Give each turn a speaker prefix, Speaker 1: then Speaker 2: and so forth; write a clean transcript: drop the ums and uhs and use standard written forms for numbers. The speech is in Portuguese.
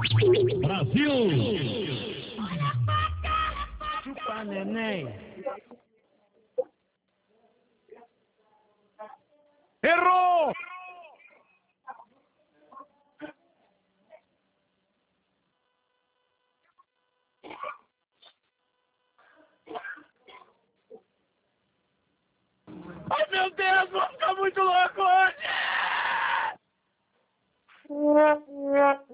Speaker 1: Brasil!
Speaker 2: Chupa, neném.
Speaker 1: Errou! Ai, meu Deus, vou ficar muito louco hoje!